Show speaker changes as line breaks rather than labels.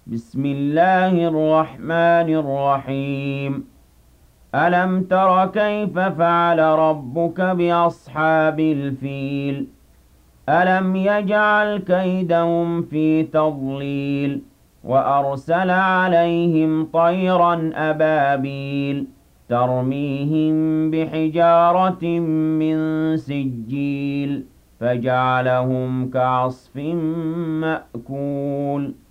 بسم الله الرحمن الرحيم. ألم تر كيف فعل ربك بأصحاب الفيل؟ ألم يجعل كيدهم في تضليل وأرسل عليهم طيرا أبابيل ترميهم بحجارة من سجيل فجعلهم كعصف مأكول